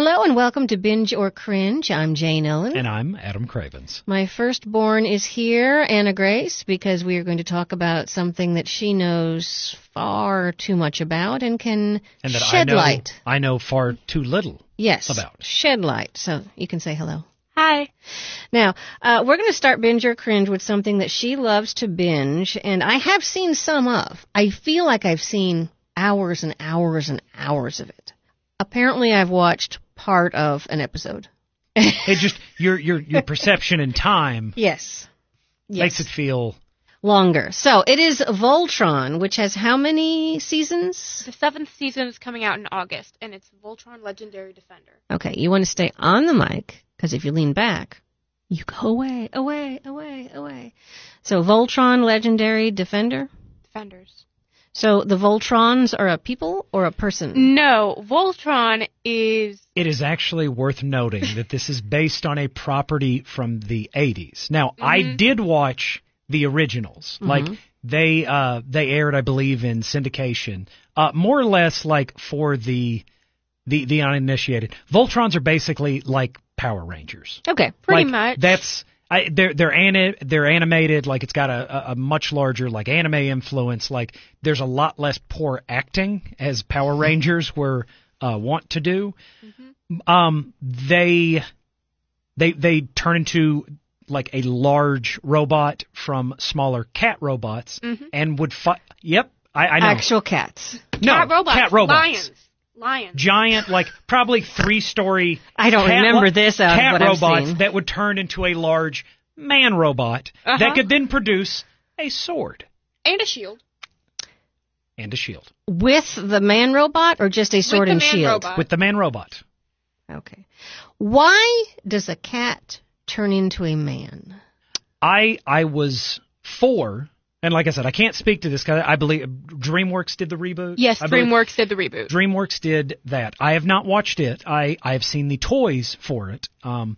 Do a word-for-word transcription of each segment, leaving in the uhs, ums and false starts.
Hello and welcome to Binge or Cringe. I'm Jane Ellen. And I'm Adam Cravens. My firstborn is here, Anna Grace, because we are going to talk about something that she knows far too much about and can and that shed I know, light. I know far too little yes, about. Shed light. So you can say hello. Hi. Now, uh, we're going to start Binge or Cringe with something that she loves to binge, and I have seen some of. I feel like I've seen hours and hours and hours of it. Apparently, I've watched part of an episode. It just your your your perception in time yes. yes. makes it feel longer. So it is Voltron, which has how many seasons? The seventh season is coming out in August, and it's Voltron Legendary Defender. Okay, you want to stay on the mic, because if you lean back, you go away, away, away, away. So Voltron Legendary Defender? Defenders. So the Voltrons are a people or a person? No, Voltron is... It is actually worth noting that this is based on a property from the eighties. Now, mm-hmm. I did watch the originals. Mm-hmm. Like, they uh, they aired, I believe, in syndication. Uh, more or less, like, for the, the, the uninitiated. Voltrons are basically like Power Rangers. Okay. Pretty like, much. That's... I, they're they're ani- they're animated, like it's got a, a much larger like anime influence. Like there's a lot less poor acting as Power Rangers were uh, wont to do. Mm-hmm. Um, they they they turn into like a large robot from smaller cat robots, mm-hmm. and would fight. Yep, I, I know. Actual cats. No, cat robots. Cat robots. Lions. Lions. Giant, like probably three-story. I don't cat, remember this out cat of what robots I've seen. That would turn into a large man robot uh-huh. that could then produce a sword and a shield and a shield with the man robot, or just a sword with the and man shield robot. with the man robot. Okay. Why does a cat turn into a man? I I was four. And like I said, I can't speak to this because I believe DreamWorks did the reboot. Yes, I believe DreamWorks did the reboot. DreamWorks did that. I have not watched it. I I have seen the toys for it. Um,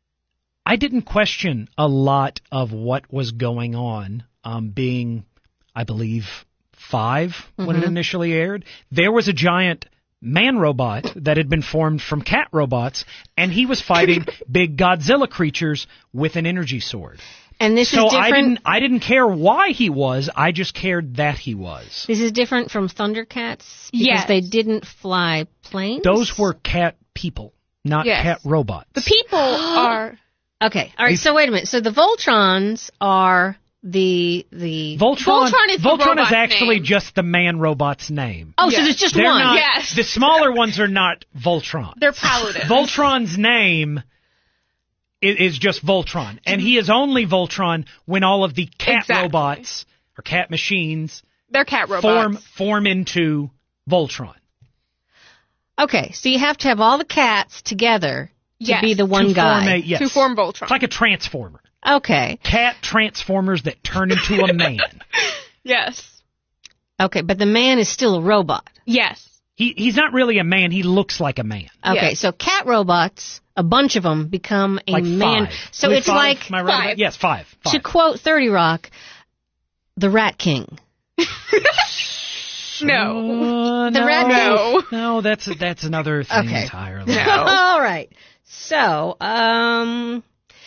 I didn't question a lot of what was going on. Um, being, I believe, five mm-hmm. when it initially aired, there was a giant man robot that had been formed from cat robots, and he was fighting big Godzilla creatures with an energy sword. And this so is different. I didn't, I didn't care why he was. I just cared that he was. This is different from Thundercats because yes. they didn't fly planes. Those were cat people, not yes. cat robots. The people are... Okay. All right. It's, so wait a minute. So the Voltrons are the the Voltron. Voltron is, Voltron the is actually name. just the man robot's name. Oh, yes. so there's just They're one. Not, yes. The smaller ones are not Voltron. They're paladins. Voltron's name is just Voltron, and he is only Voltron when all of the cat exactly. robots or cat machines They're cat robots. form form into Voltron. Okay, so you have to have all the cats together to yes. be the one to guy. Form a, yes. To form Voltron. It's like a transformer. Okay. Cat transformers that turn into a man. Yes. Okay, but the man is still a robot. Yes. He he's not really a man. He looks like a man. Okay, yes. so cat robots, a bunch of them become a like man. Five. So Wait, it's five? like Am I right? Five. Yes, five. five. To quote thirty Rock, the Rat King. No. Uh, The no, Rat No. no, that's that's another thing Okay. entirely. No. All right. So, um,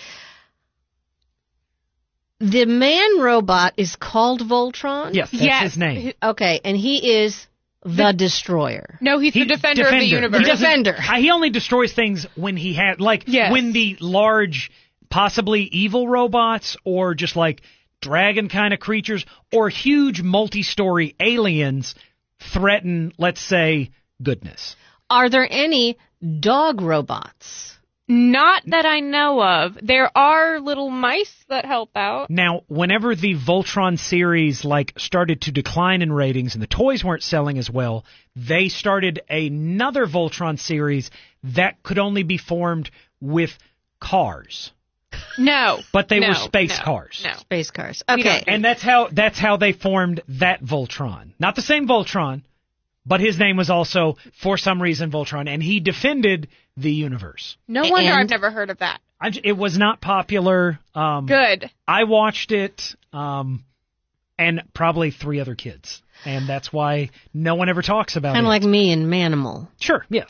the man robot is called Voltron? Yes, that's Yes. his name. Okay, and he is the destroyer. No, he's He- the defender, of the Defender. universe. He doesn't- Defender. uh, He only destroys things when he had, like, Yes. when the large, possibly evil robots, or just like dragon kind of creatures, or huge multi-story aliens threaten, let's say, goodness. Are there any dog robots? Not that I know of. There are little mice that help out. Now, whenever the Voltron series like started to decline in ratings and the toys weren't selling as well, they started another Voltron series that could only be formed with cars. No. But they no, were space no, cars. No. Space cars. We Okay. don't do- And that's how that's how they formed that Voltron. Not the same Voltron, but his name was also, for some reason, Voltron, and he defended the universe. No wonder And- I've never heard of that. I'm, j- it was not popular. Um, Good. I watched it, um, and probably three other kids, and that's why no one ever talks about Kind it. of like me and Manimal. Sure, yes.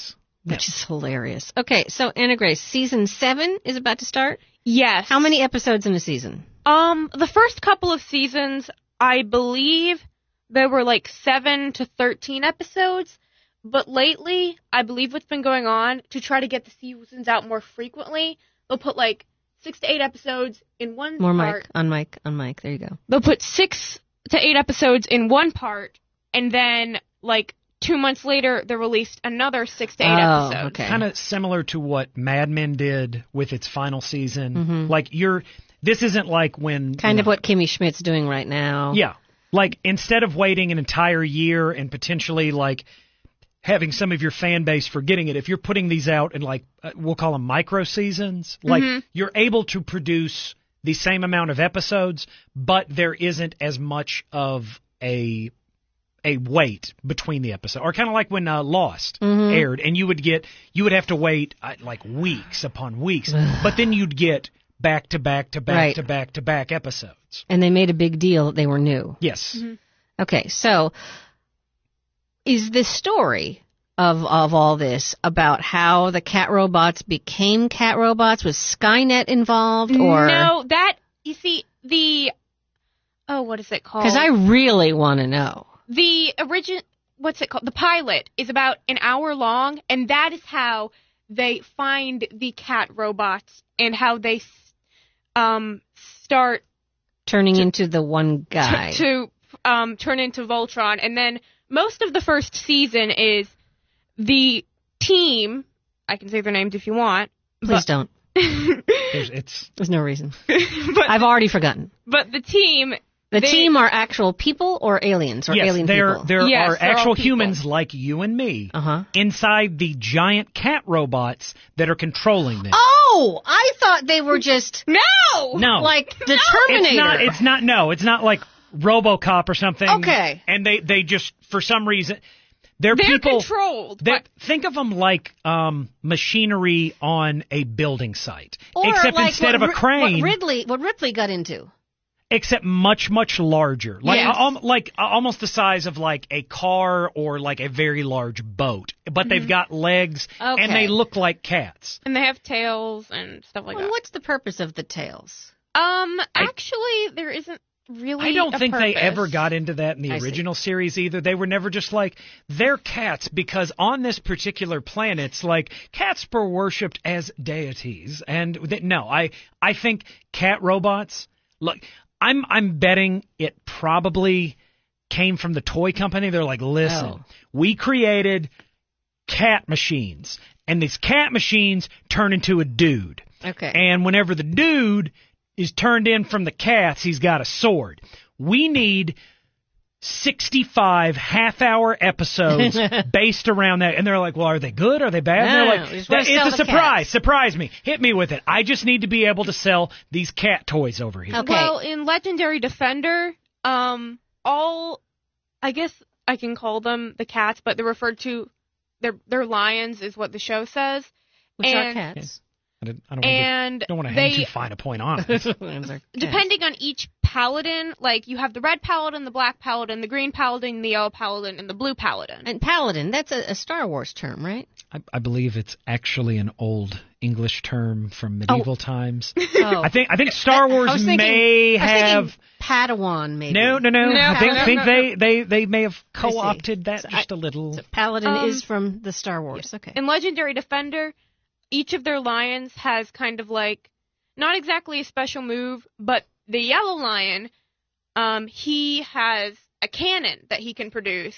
which is hilarious. Okay, so Anna Grace, season seven is about to start. Yes. How many episodes in a season? Um, the first couple of seasons, I believe there were like seven to thirteen episodes. But lately, I believe what's been going on, to try to get the seasons out more frequently, they'll put like six to eight episodes in one More part. mic, on mic, on mic. There you go. They'll put six to eight episodes in one part, and then like two months later, they released another six to eight Oh, episodes. okay. Kind of similar to what Mad Men did with its final season. Mm-hmm. Like you're, this isn't like when Kind you of know, what Kimmy Schmidt's doing right now. Yeah, like instead of waiting an entire year and potentially like having some of your fan base forgetting it, if you're putting these out in like uh, we'll call them micro seasons, like Mhm. you're able to produce the same amount of episodes, but there isn't as much of a a wait between the episode, or kind of like when uh, Lost Mhm. aired, and you would get you would have to wait uh, like weeks upon weeks, but then you'd get back to back to back Right. to back to back episodes. And they made a big deal that they were new. Yes. Mm-hmm. Okay, so is the story of of all this about how the cat robots became cat robots? Was Skynet involved, or No, that, you see, the, oh, what is it called? because I really want to know. The origin, what's it called? The pilot is about an hour long, and that is how they find the cat robots and how they um start Turning into the one guy. to, to um turn into Voltron. And then most of the first season is the team. I can say their names if you want. Please don't. There's, it's There's no reason. but I've already forgotten. but the team. The they- team are actual people or aliens or yes, alien there people? there Yes, are they're all actual people. humans like you and me Uh-huh. inside the giant cat robots that are controlling them. Oh, I thought they were just No. No, like the it's Terminator. not. It's not. No, it's not like RoboCop or something. Okay. And they they just for some reason they're, They're people. controlled. They, but think of them like um, machinery on a building site, Or except like instead of what a Ri- crane, What Ridley, what Ripley got into. except much much larger, like Yes. al- like uh, almost the size of like a car or like a very large boat, but they've got legs Okay. and they look like cats. and they have tails and stuff like Well, that. what's the purpose of the tails? Um, actually, there isn't really. I don't a think they purpose. ever got into that in the I see. original series either. They were never just like, they're cats because on this particular planet, it's like cats were worshipped as deities. And th- no, I I think cat robots, look, I'm I'm betting it probably came from the toy company. They're like, listen, Oh. we created cat machines, and these cat machines turn into a dude. Okay. And whenever the dude is turned in from the cats, he's got a sword. We need sixty-five half-hour episodes based around that. And they're like, well, are they good? Are they bad? And No, they're no, like, we just wanna it's sell a the surprise. cats." Surprise me. Hit me with it. I just need to be able to sell these cat toys over here. Okay. Well, in Legendary Defender, um, all, I guess I can call them the cats, but they're referred to, they're, they're lions is what the show says. Which are and- cats. I don't, I don't And want to hang they, too fine a point on it. Lions are cats. depending on each paladin, like you have the red paladin, the black paladin, the green paladin, the yellow paladin, and the blue paladin. And paladin, that's a, a Star Wars term, right? I, I believe it's actually an old English term from medieval times. Oh. I think I think Star Wars I was thinking, may I was have. thinking Padawan, maybe. No, no, no. No, I think, no, think no, they, they, they may have I see. co-opted that So just I- a little. So paladin Um, is from the Star Wars. Okay. In Legendary Defender, each of their lions has kind of like, not exactly a special move, but the yellow lion, um, he has a cannon that he can produce,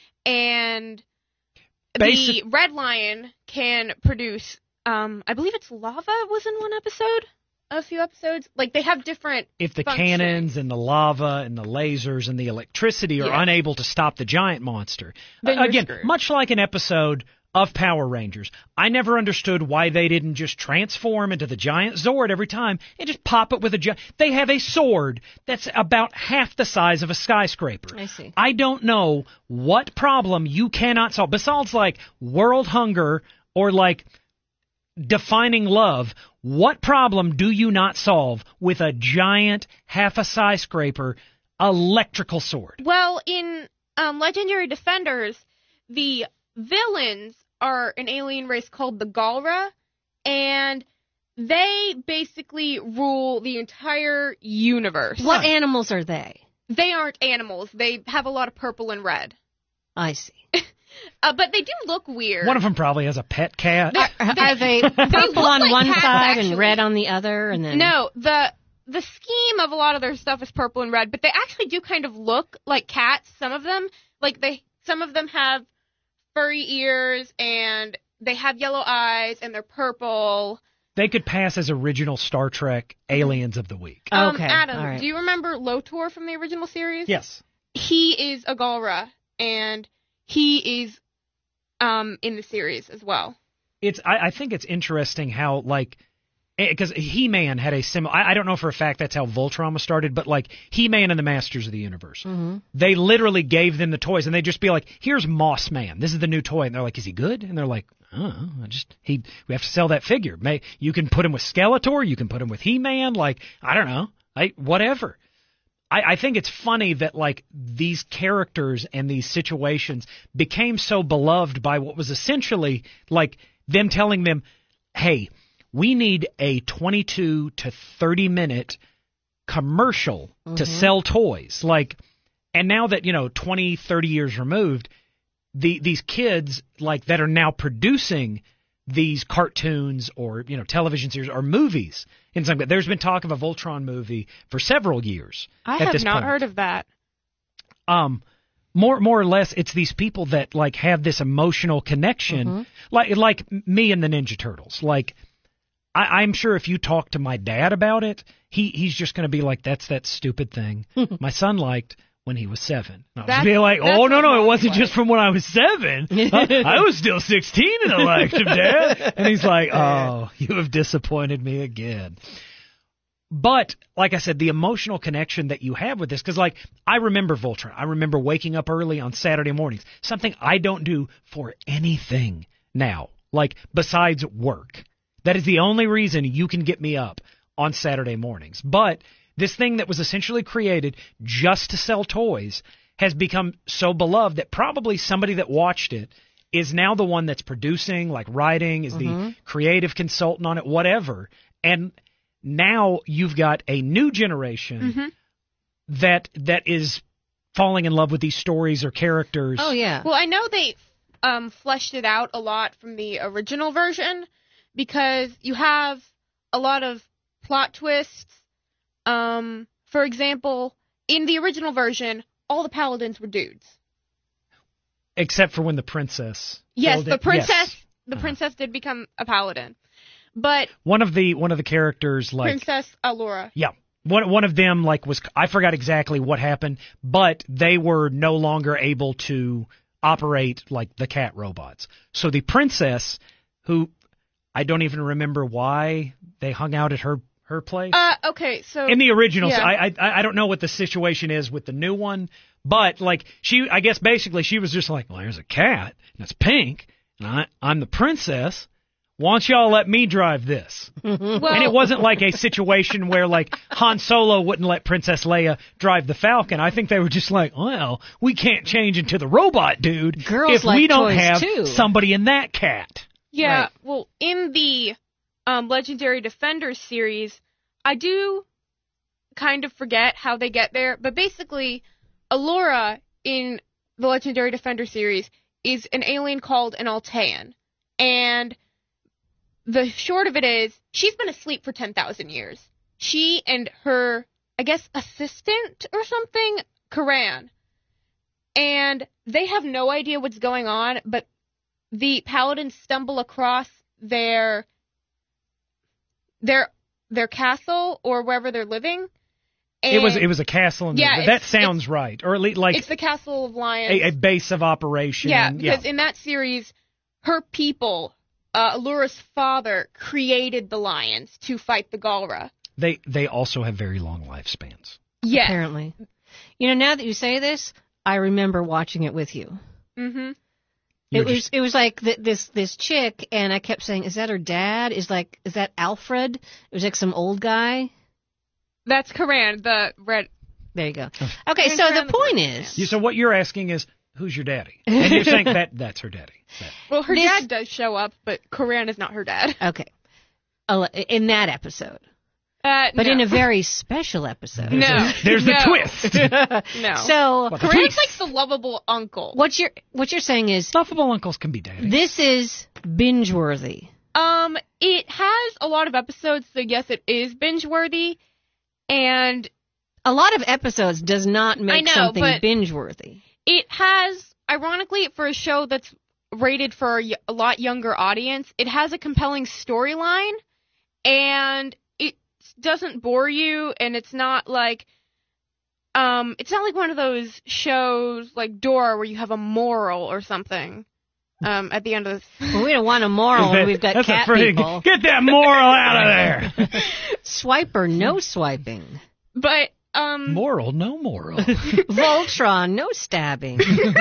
and Basic- the red lion can produce, um, I believe it's lava was in one episode, a few episodes. Like they have different. If the function. cannons and the lava and the lasers and the electricity are Yeah. unable to stop the giant monster, Then uh, you're again, screwed. much like an episode of Power Rangers, I never understood why they didn't just transform into the giant Zord every time and just pop it with a giant. They have a sword that's about half the size of a skyscraper. I see. I don't know what problem you cannot solve besides like world hunger or like defining love. What problem do you not solve with a giant half a skyscraper electrical sword? Well, in um, Legendary Defenders, the villains are an alien race called the Galra, and they basically rule the entire universe. What animals are they? They aren't animals. They have a lot of purple and red. I see. Uh, but they do look weird. One of them probably has a pet cat. Are, are they purple look on like one cats, side actually. and red on the other? And then No, the the scheme of a lot of their stuff is purple and red, but they actually do kind of look like cats. Some of them, like they, some of them have furry ears and they have yellow eyes and they're purple. They could pass as original Star Trek aliens of the week. Um, Okay, Adam, all right. do you remember Lotor from the original series? Yes. He is a Galra, and he is um in the series as well. It's. I, I think it's interesting how like. Because He-Man had a similar. I, I don't know for a fact that's how Voltron was started, but like He-Man and the Masters of the Universe, Mhm. they literally gave them the toys, and they'd just be like, "Here's Moss Man. This is the new toy," and they're like, "Is he good?" And they're like, "Oh, I just he. We have to sell that figure. May you can put him with Skeletor, you can put him with He-Man. Like I don't know, I whatever." I, I think it's funny that like these characters and these situations became so beloved by what was essentially like them telling them, "Hey, we need a twenty-two to thirty minute commercial mm-hmm. to sell toys." Like, and now that, you know, twenty, thirty years removed, the, these kids like that are now producing these cartoons or, you know, television series or movies in some, there's been talk of a Voltron movie for several years. I at have this not point. heard of that. Um, More, more or less, it's these people that like have this emotional connection, Mm-hmm. like like me and the Ninja Turtles. Like, I, I'm sure if you talk to my dad about it, he he's just going to be like, "That's that stupid thing my son liked when he was seven." And I was That's- be like, that's "Oh no, what no, mine it wasn't was. just from when I was seven. I, I was still sixteen and I liked him, Dad." And he's like, "Oh, you have disappointed me again." But, like I said, the emotional connection that you have with this, because, like, I remember Voltron. I remember waking up early on Saturday mornings, something I don't do for anything now, like, besides work. That is the only reason you can get me up on Saturday mornings. But this thing that was essentially created just to sell toys has become so beloved that probably somebody that watched it is now the one that's producing, like, writing, is Mm-hmm. the creative consultant on it, whatever. And now you've got a new generation Mm-hmm. that that is falling in love with these stories or characters. Oh yeah. Well, I know they um, fleshed it out a lot from the original version because you have a lot of plot twists. Um, for example, in the original version, all the paladins were dudes. Except for when the princess. Yes, filled the it. princess. Yes. The Uh-huh. princess did become a paladin, but One of the one of the characters, like Princess Allura. yeah, one one of them like was I forgot exactly what happened, but they were no longer able to operate like the cat robots. So the princess, who I don't even remember why they hung out at her her place. Uh, okay, so In the original, yeah. I, I I don't know what the situation is with the new one, but like she, I guess basically she was just like, well, there's a cat and it's pink, and I I'm the princess. Why don't y'all let me drive this? well, And it wasn't like a situation where like Han Solo wouldn't let Princess Leia drive the Falcon. I think they were just like, well, we can't change into the robot dude Girls if like we don't toys, have too. somebody in that cat. Yeah, Right. well, in the um, Legendary Defenders series, I do kind of forget how they get there, but basically, Allura in the Legendary Defender series is an alien called an Altean, and the short of it is, she's been asleep for ten thousand years. She and her, I guess, assistant or something, Karan, and they have no idea what's going on, but the paladins stumble across their their their castle or wherever they're living. And It was it was a castle in Yeah, the, that it's- sounds right, or at least like it's the Castle of Lions. a, a base of operation. yeah, because in that series, her people, uh, Allura's father, created the lions to fight the Galra. they they also have very long lifespans. Yes. Apparently. You know, now that you say this, I remember watching it with you. Mm-hmm. You It were was just- it was like th- this this chick, and I kept saying, "Is that her dad? Is like is that Alfred?" It was like some old guy. That's Karan, the red. There you go. Oh. Okay, Karan so Karan the the point Red is, You- so what you're asking is, who's your daddy? And you're saying that that's her daddy. That. Well, her This- dad does show up, but Coran is not her dad. Okay. Uh, In that episode. Uh, But no. in a very special episode. No. There's no. the twist. No. So, What the Coran's twist? like the lovable uncle. what you're what you're saying is Lovable uncles can be daddy. this is binge worthy. Um, it has a lot of episodes, so yes, it is binge worthy. And A lot of episodes does not make I know, something but- binge worthy. it has, ironically, for a show that's rated for a y- a lot younger audience, it has a compelling storyline, and it doesn't bore you, and it's not like, um, it's not like one of those shows like Dora where you have a moral or something. Um, at the end of this. Well, we don't want a moral when we've got That's a cat pretty- people. Get that moral out of there. Swipe or no swiping. But, um, Moral, no moral. Voltron, no stabbing.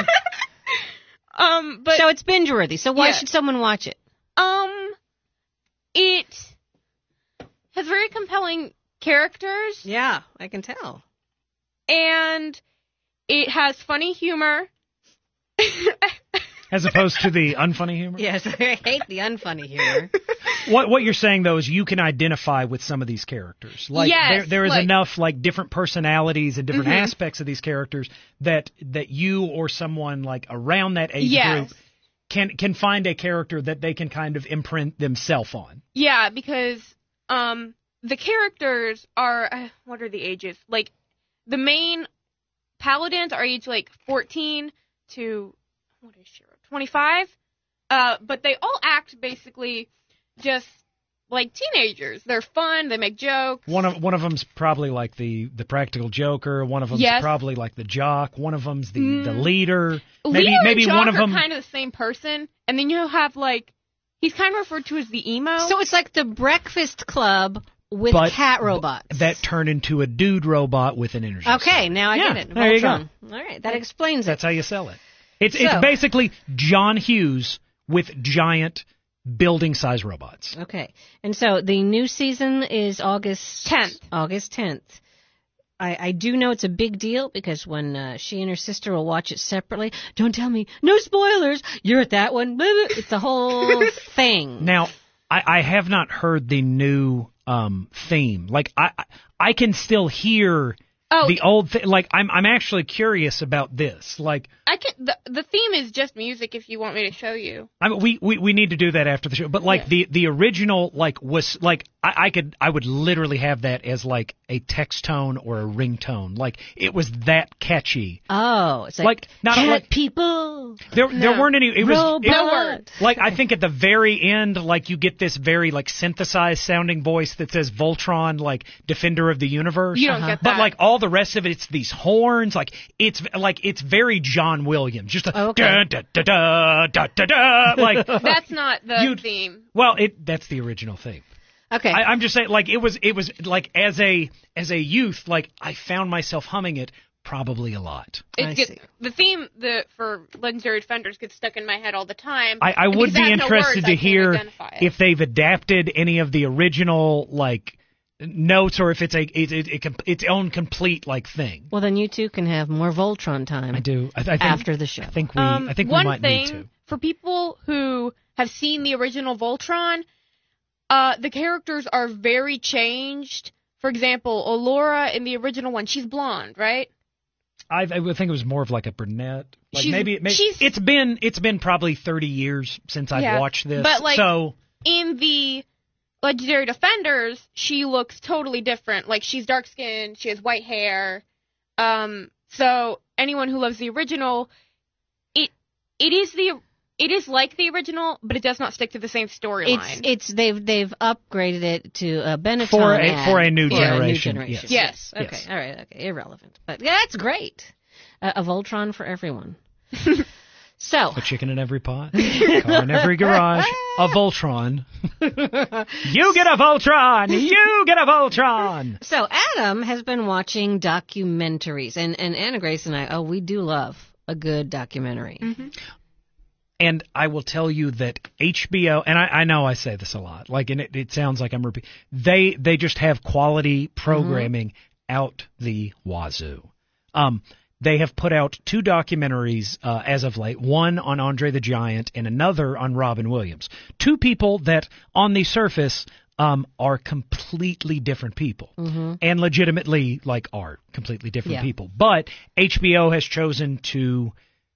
um, but, So it's binge worthy. So why Yeah. should someone watch it? um, it has very compelling characters, Yeah, I can tell. and it has funny humor. As opposed to the unfunny humor? Yes, I hate the unfunny humor. What what you're saying though is you can identify with some of these characters. Like Yes, there there is like- enough like different personalities and different Mhm. aspects of these characters that that you or someone like around that age Yes. group can can find a character that they can kind of imprint themselves on. Yeah, because um the characters are uh, what are the ages? Like the main paladins are aged like fourteen to what is Shiro? twenty-five. Uh but they all act basically just like teenagers. They're fun, they make jokes. One of one of them's probably like the the practical joker, one of them's Yes. probably like the jock, one of them's the Mm. the leader. Maybe Leo maybe and Jock one of are them kind of the same person, and then you have like he's kind of referred to as the emo. So it's like the Breakfast Club with But cat robots. that turn into a dude robot with an energy. Okay, sword. now I Yeah, get it. there you go. Voltron. All right, that explains it. That's how you sell it. It's So- it's basically John Hughes with giant building size robots. Okay, and so the new season is August tenth. August tenth. I, I do know it's a big deal because when uh, she and her sister will watch it separately, don't tell me, no spoilers, you're at that one. Blah, blah. It's a whole thing. Now, I, I have not heard the new um, theme. Like I I- I can still hear Oh, the old thing. Like I'm I'm actually curious about this. Like I can. The, the theme is just music. If you want me to show you. I mean, we, we, we need to do that after the show. But like Yeah. the, the original like was like I, I could I would literally have that as like a text tone or a ringtone. Like it was that catchy. Oh, it's like, Like, not cat like- people. There there No. weren't any. It was Robot. it- No word. Like I think at the very end, like you get this very like synthesized sounding voice that says Voltron, like Defender of the Universe. You don't get But that. like all the rest of it, it's these horns. Like it's like it's very John Williams. Just a Oh, okay. da da da da da da. Like That's not the You'd- theme. well, it that's the original theme. Okay. I, I'm just saying, like it was it was like as a as a youth, like I found myself humming it probably a lot. It I gets, see. the theme the for Legendary Defenders gets stuck in my head all the time. I, I And would because it be has no interested words, to I can't hear identify it. if they've adapted any of the original like notes, or if it's a it's, it, it, its own complete like thing. well, then you two can have more Voltron time I do. I, I think, after the show. I think we. Um, I think one we might thing need to. for people who have seen the original Voltron, uh, the characters are very changed. For example, Allura in the original one, she's blonde, right? I, I would think it was more of like a brunette. Like She's- maybe, maybe she's- it's been it's been probably thirty years since I've Yeah, watched this. but, like, so In the Legendary Defenders, she looks totally different. Like she's dark skinned, she has white hair. Um, so anyone who loves the original, it it is the it is like the original, but it does not stick to the same It's storyline. it's they've they've upgraded it to a Benetton For a- ad for a new for generation, A new generation. yes. Okay. Yes. All right. Okay. Irrelevant, but yeah, that's great. Uh, a Voltron for everyone. So a chicken in every pot, car in every garage, a Voltron. You get a Voltron. You get a Voltron. so Adam has been watching documentaries, and and Anna Grace and I, oh, we do love a good documentary. Mm-hmm. And I will tell you that H B O, and I, I know I say this a lot, like, and it, it sounds like I'm repeating. They they just have quality programming out the wazoo. Um, they have put out two documentaries uh, as of late, one on Andre the Giant and another on Robin Williams. Two people that, on the surface, um, are completely different people. Mm-hmm. And legitimately, like, are completely different Yeah. people. But H B O has chosen to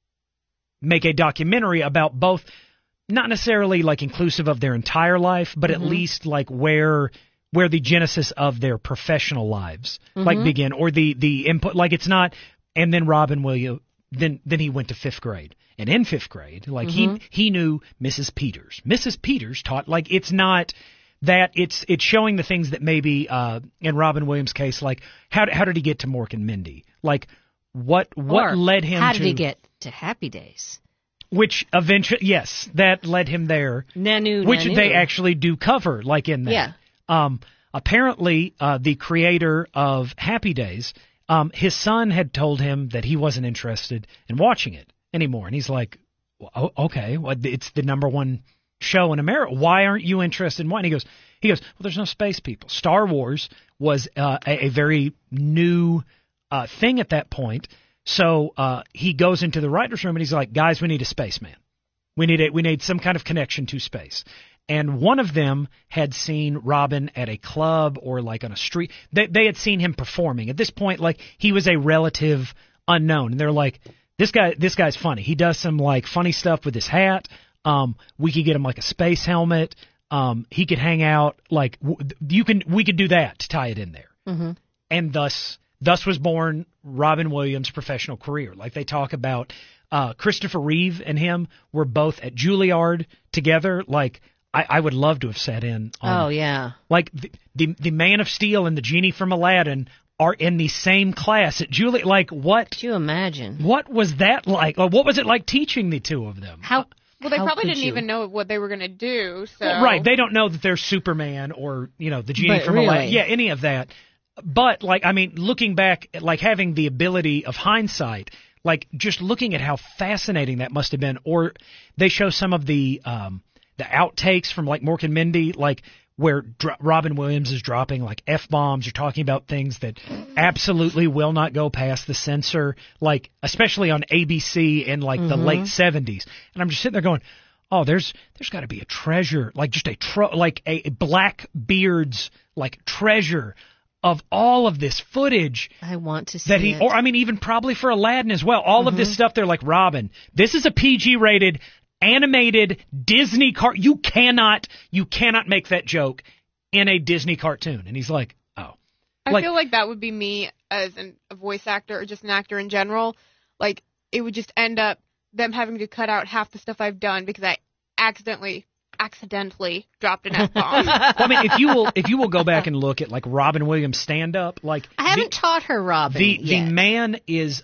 make a documentary about both, not necessarily, like, inclusive of their entire life, but Mm-hmm. at least, like, where... where the genesis of their professional lives like Mm-hmm. begin, or the the input, like it's not. And then Robin Williams, then then he went to fifth grade, and in fifth grade, like Mm-hmm. he he knew Missus Peters. Missus Peters taught, like, it's not that, it's it's showing the things that maybe uh, in Robin Williams' case, like how how did he get to Mork and Mindy, like what what Or led him how to did he get to Happy Days? which eventually, yes, that led him there, Nanu, which Nanu. they actually do cover, like in that. Yeah. Um, apparently, uh, the creator of Happy Days, um, his son had told him that he wasn't interested in watching it anymore, and he's like, well, oh, "Okay, well, it's the number one show in America. Why aren't you interested in watching?" He goes, "He goes, well, there's no space people. Star Wars was uh, a, a very new uh, thing at that point." So uh, he goes into the writers' room and he's like, "Guys, we need a spaceman. We need a, we need some kind of connection to space." And one of them had seen Robin at a club or like on a street. They, they had seen him performing. At this point, like, he was a relative unknown. And they're like, this guy, this guy's funny. He does some like funny stuff with his hat. Um, we could get him like a space helmet. Um, he could hang out. Like, w- you can, we could do that to tie it in there. Mm-hmm. And thus, thus was born Robin Williams' professional career. Like, they talk about, uh, Christopher Reeve and him were both at Juilliard together. Like, I, I would love to have sat in on, Oh, yeah. like, the, the the Man of Steel and the Genie from Aladdin are in the same class at Juilliard. Like, what Could you imagine? what was that like? Or what was it like teaching the two of them? How? Well, they how probably could didn't you? even know what they were going to do. So Well, right, they don't know that they're Superman or, you know, the Genie But from really? Aladdin. Yeah, any of that. But, like, I mean, looking back, like, having the ability of hindsight, like, just looking at how fascinating that must have been. Or they show some of the um, the outtakes from, like, Mork and Mindy, like, where Dr- Robin Williams is dropping, like, F-bombs or talking about things that absolutely will not go past the censor, like, especially on A B C in, like, the late seventies. And I'm just sitting there going, oh, there's there's got to be a treasure, like, just a, tro- like, a, a Blackbeard's, like, treasure of all of this footage I want to see that he, it. or I mean, even probably for Aladdin as well. All of this stuff, they're like, Robin, this is a P G rated animated Disney car. You cannot, you cannot make that joke in a Disney cartoon. And he's like, oh, I like, feel like that would be me as an, a voice actor or just an actor in general. Like, it would just end up them having to cut out half the stuff I've done because I accidentally, accidentally dropped an F-bomb. well, I mean, if you will, if you will go back and look at like Robin Williams stand up, like I haven't the, taught her Robin the yet. the man is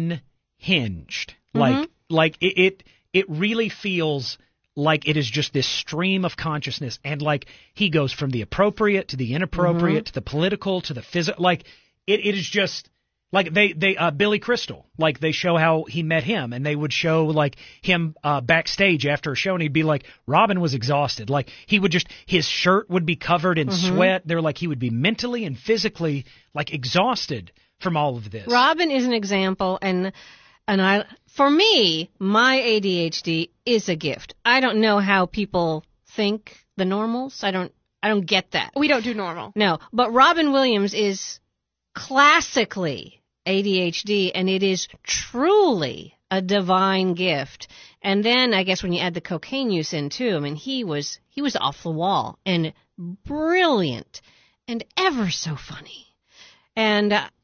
unhinged. Mm-hmm. Like like it, it it really feels like it is just this stream of consciousness, and like he goes from the appropriate to the inappropriate Mm-hmm. to the political to the physical. Like it, it is just like they they uh, Billy Crystal, like they show how he met him, and they would show like him uh, backstage after a show, and he'd be like, Robin was exhausted. Like he would just, his shirt would be covered in Mm-hmm. sweat. They're like, he would be mentally and physically like exhausted from all of this. Robin is an example, and and I, for me, my A D H D is a gift. I don't know how people think the normals. I don't. I don't get that. We don't do normal. No, but Robin Williams is classically A D H D, and it is truly a divine gift. And then I guess when you add the cocaine use in too, I mean, he was he was off the wall and brilliant and ever so funny. And uh,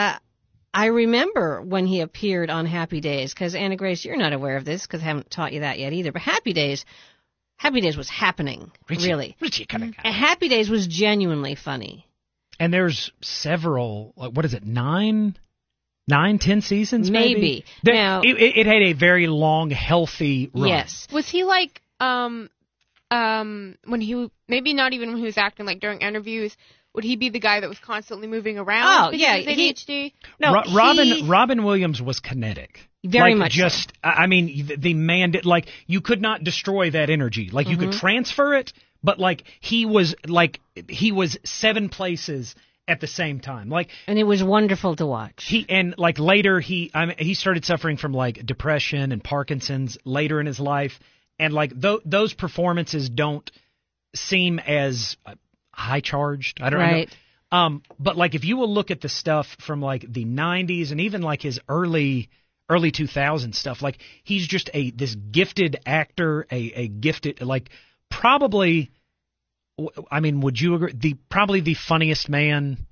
I remember when he appeared on Happy Days, because Anna Grace, you're not aware of this because I haven't taught you that yet either. But Happy Days, Happy Days was happening, Richie, really. Richie, kind of. And Happy Days was genuinely funny. And there's several, like, what is it, nine, nine, ten seasons, maybe? Maybe. There- Now- it, it, it had a very long, healthy run. Yes. Was he like, um, um, when he, maybe not even when he was acting, like during interviews, would he be the guy that was constantly moving around? Oh, because yeah, of his A D H D? No, Ro- Robin he- Robin Williams was kinetic. Very like, much so. Just, I I mean, the, the man did, like, you could not destroy that energy. Like, you Mm-hmm. could transfer it, but, like, he was, like, he was seven places at the same time. Like, and it was wonderful to watch. He and like later he I mean, he started suffering from like depression and Parkinson's later in his life, and like th- those performances don't seem as uh, high charged. I don't right. know. Um, but like if you will look at the stuff from like the nineties and even like his early early two thousands stuff, like he's just a this gifted actor, a a gifted like probably. I mean, would you agree? The probably the funniest man.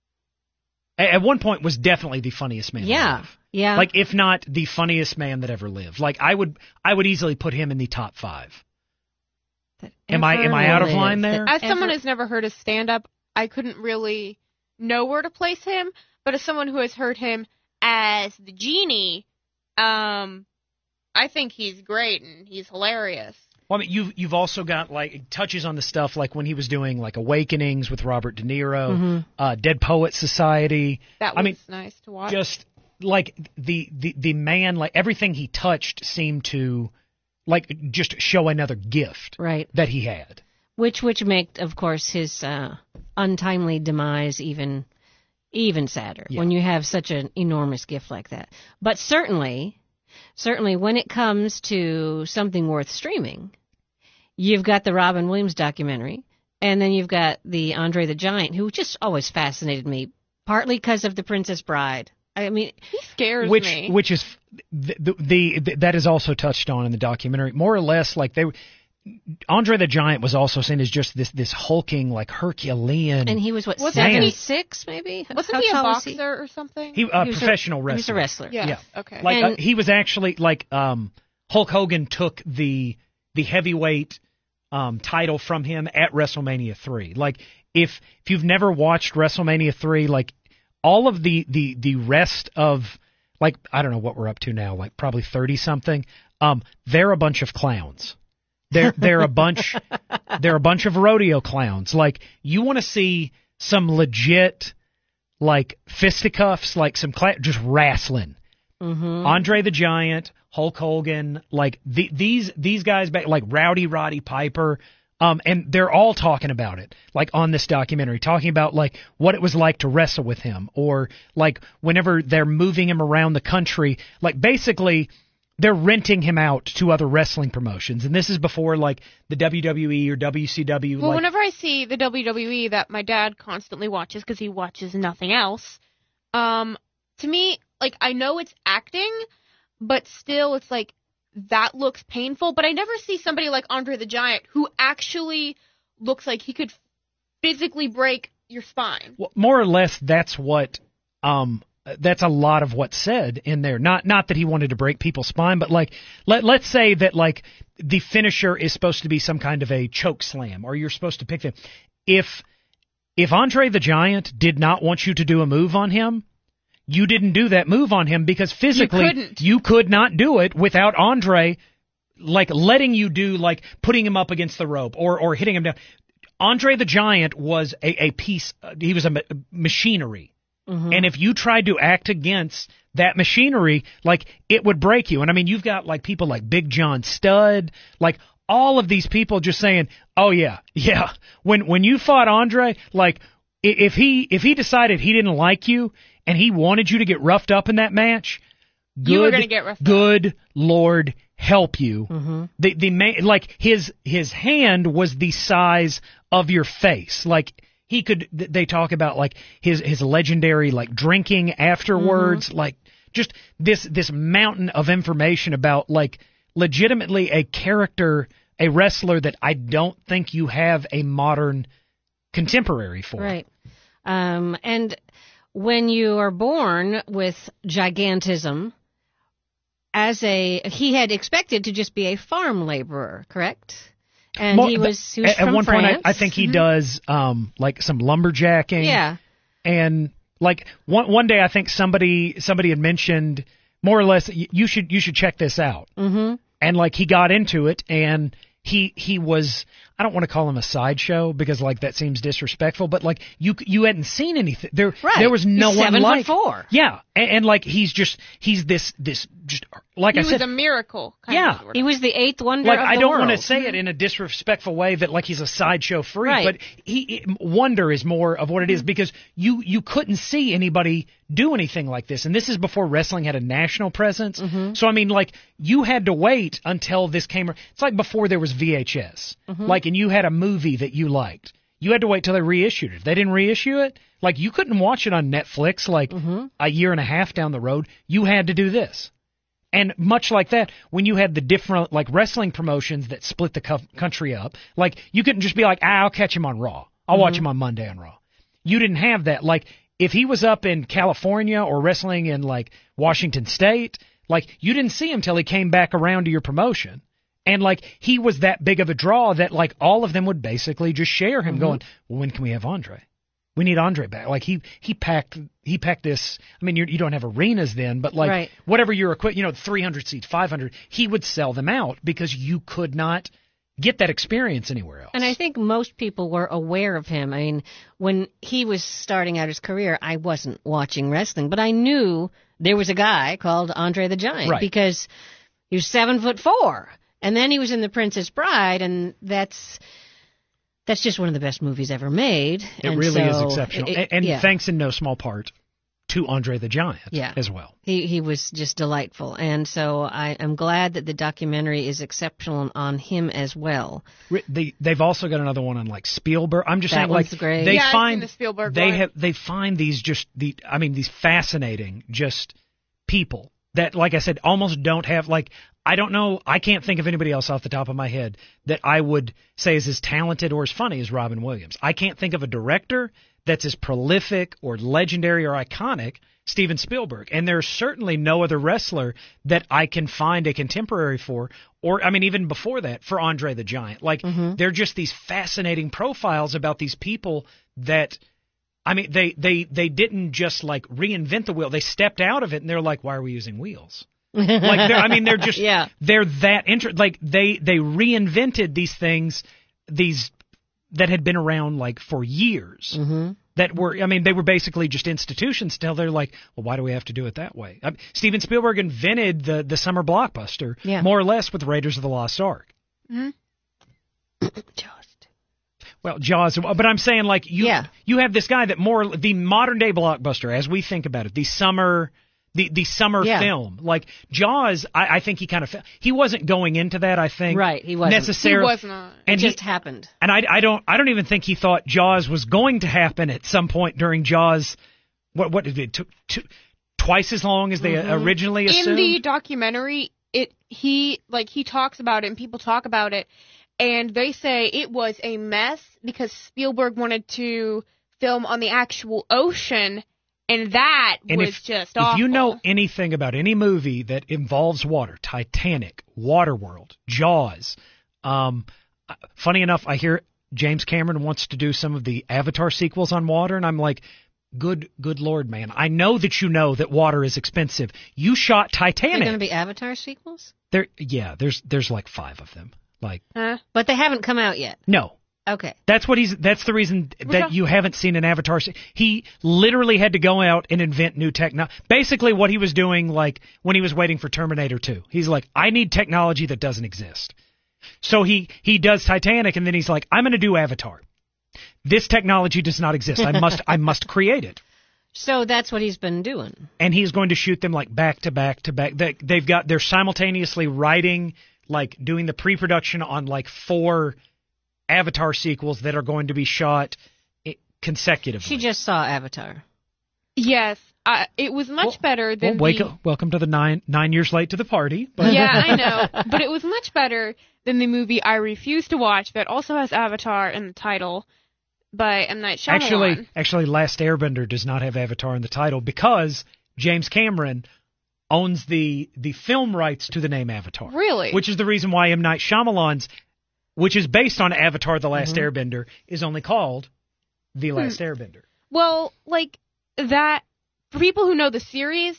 At one point, was definitely the funniest man. Yeah, alive. yeah. Like, if not the funniest man that ever lived. Like, I would, I would easily put him in the top five. Am I, am I out of line there? As someone who's never heard his stand up, I couldn't really know where to place him. But as someone who has heard him as the genie, um, I think he's great and he's hilarious. Well, I mean, you've you've also got like touches on the stuff like when he was doing like Awakenings with Robert De Niro, mm-hmm. uh, Dead Poets Society. That was I mean, nice to watch. Just like the, the the man, like everything he touched seemed to like just show another gift right. that he had. Which which made, of course, his uh, untimely demise even even sadder yeah. when you have such an enormous gift like that. But certainly. Certainly, when it comes to something worth streaming, you've got the Robin Williams documentary, and then you've got the Andre the Giant, who just always fascinated me, partly because of The Princess Bride. I mean, he scares which, me. Which is the, the, the that is also touched on in the documentary, more or less. Like they, Andre the Giant was also seen as just this this hulking, like Herculean. And he was what wasn't seventy-six, maybe? Wasn't How he a tall boxer he? or something? He a he was professional a, wrestler. He was a wrestler. Yes. Yeah. Okay. Like And, uh, he was actually like um, Hulk Hogan took the the heavyweight um, title from him at WrestleMania three. Like if if you've never watched WrestleMania three, like all of the the the rest of like I don't know what we're up to now, like probably thirty something. Um, they're a bunch of clowns. They're they're a bunch they're a bunch of rodeo clowns. Like you want to see some legit like fisticuffs, like some cla- just wrestling. Mm-hmm. Andre the Giant, Hulk Hogan, like the, these these guys back like Rowdy Roddy Piper, um, and they're all talking about it, like on this documentary, talking about like what it was like to wrestle with him, or like whenever they're moving him around the country, like basically. They're renting him out to other wrestling promotions, and this is before like the W W E or W C W. Well, like, whenever I see the W W E that my dad constantly watches because he watches nothing else, um, to me, like I know it's acting, but still, it's like that looks painful. But I never see somebody like Andre the Giant who actually looks like he could physically break your spine. well, more or less, that's what. Um, That's a lot of what's said in there. Not not that he wanted to break people's spine, but like let let's say that like the finisher is supposed to be some kind of a choke slam, or you're supposed to pick them. If if Andre the Giant did not want you to do a move on him, you didn't do that move on him because physically you, couldn't. you could not do it without Andre like letting you do like putting him up against the rope or or hitting him down. Andre the Giant was a, a piece. Uh, he was a ma- machinery. Mm-hmm. And if you tried to act against that machinery, like, it would break you. And I mean, you've got like people like Big John Studd, like all of these people just saying, oh yeah, yeah. When, when you fought Andre, like, if he, if he decided he didn't like you and he wanted you to get roughed up in that match, good, you were gonna get roughed good up. Lord help you. Mm-hmm. The, the man, like his, his hand was the size of your face. Like, He could, they talk about like his, his legendary like drinking afterwards, mm-hmm. like just this, this mountain of information about like legitimately a character, a wrestler that I don't think you have a modern contemporary for. Right. Um, and when you are born with gigantism, as a, he had expected to just be a farm laborer, correct? And More, he was, he was at from one France. point, I, I think he mm-hmm. does um, like some lumberjacking. Yeah, and like one one day, I think somebody somebody had mentioned more or less you should you should check this out. Mm-hmm. And like he got into it, and he he was I don't want to call him a sideshow because like that seems disrespectful, but like you you hadn't seen anything. There Right. there was no He's one seven foot like four. Yeah, and, and like he's just he's this this just like He I was said. a miracle. Kind Yeah. of sort of. He was the eighth wonder Like of the I don't world. want to say it in a disrespectful way that like he's a sideshow freak, Right. but he wonder is more of what it is because you you couldn't see anybody do anything like this, and this is before wrestling had a national presence. So I mean, like you had to wait until this came. It's like before there was V H S, like, and you had a movie that you liked. You had to wait till they reissued it. If they didn't reissue it, like you couldn't watch it on Netflix like a year and a half down the road. You had to do this. And much like that, when you had the different like wrestling promotions that split the co- country up, like you couldn't just be like, ah, I'll catch him on Raw. I'll watch him on Monday on Raw. You didn't have that. Like if he was up in California or wrestling in like Washington State, like you didn't see him till he came back around to your promotion. And like he was that big of a draw that like all of them would basically just share him going, well, when can we have Andre? We need Andre back. Like he he packed he packed this. I mean, you're, you don't have arenas then, but like Right. whatever your equipment, you know, three hundred seats, five hundred, he would sell them out because you could not get that experience anywhere else. And I think most people were aware of him. I mean, when he was starting out his career, I wasn't watching wrestling, but I knew there was a guy called Andre the Giant Right. because he was seven foot four, and then he was in The Princess Bride, and that's that's just one of the best movies ever made. it and really is so exceptional, it- it- and, and yeah. thanks in no small part to Andre the Giant Yeah. as well. He he was just delightful, and so I, I'm glad that the documentary is exceptional on him as well. Re- They they've also got another one on like Spielberg. I'm just That saying, like one's great. they Yeah, I've seen find the Spielberg they one. have they find these just the I mean these fascinating just people that, like I said, almost don't have like I don't know I can't think of anybody else off the top of my head that I would say is as talented or as funny as Robin Williams. I can't think of a director that's as prolific or legendary or iconic Steven Spielberg. And there's certainly no other wrestler that I can find a contemporary for, or, I mean, even before that, for Andre the Giant. Like, they're just these fascinating profiles about these people that, I mean, they, they, they didn't just, like, reinvent the wheel. They stepped out of it, and they're like, why are we using wheels? Like, they're, I mean, they're just, Yeah. they're that, inter- like, they, they reinvented these things, these that had been around, like, for years. Mm-hmm. That were, I mean, they were basically just institutions. Still, they're like, well, why do we have to do it that way? I mean, Steven Spielberg invented the the summer blockbuster, Yeah. more or less, with Raiders of the Lost Ark. Just. Well, Jaws, but I'm saying like you Yeah. you have this guy that more the modern day blockbuster as we think about it, the summer. The the summer Yeah. film, like Jaws, I, I think he kind of he wasn't going into that. I think Right, he wasn't. He necessarily. was not. And It he- just happened. And I, I don't I don't even think he thought Jaws was going to happen at some point during Jaws. What what did it took two, twice as long as they originally assumed? In the documentary, it he like he talks about it and people talk about it, and they say it was a mess because Spielberg wanted to film on the actual ocean, and that And was if, just if awful. you know anything about any movie that involves water, Titanic, Waterworld, Jaws, um, funny enough, I hear James Cameron wants to do some of the Avatar sequels on water, and I'm like, good, good Lord, man. I know that you know that water is expensive. You shot Are there Titanic. going to be Avatar sequels? There, yeah, there's there's like five of them. Like, Huh? But they haven't come out yet. no. Okay. That's what he's. That's the reason that that? you haven't seen an Avatar. se- He literally had to go out and invent new technology. Basically, what he was doing, like when he was waiting for Terminator two, he's like, I need technology that doesn't exist. So he he does Titanic, and then he's like, I'm going to do Avatar. This technology does not exist. I must I must create it. So that's what he's been doing. And he's going to shoot them like back to back to back. They, they've got they're simultaneously writing, like doing the pre-production on like four Avatar sequels that are going to be shot i- consecutively. She just saw Avatar. Yes, I, it was much Well- better well, than wake the, up, welcome to the nine nine years late to the party. But Yeah, I know, but it was much better than the movie I refuse to watch that also has Avatar in the title by M. Night Shyamalan. actually, actually, Last Airbender does not have Avatar in the title because James Cameron owns the the film rights to the name Avatar. Really? Which is the reason why M. Night Shyamalan's, which is based on Avatar: The Last Airbender, is only called The Last Airbender. Well, like that for people who know the series,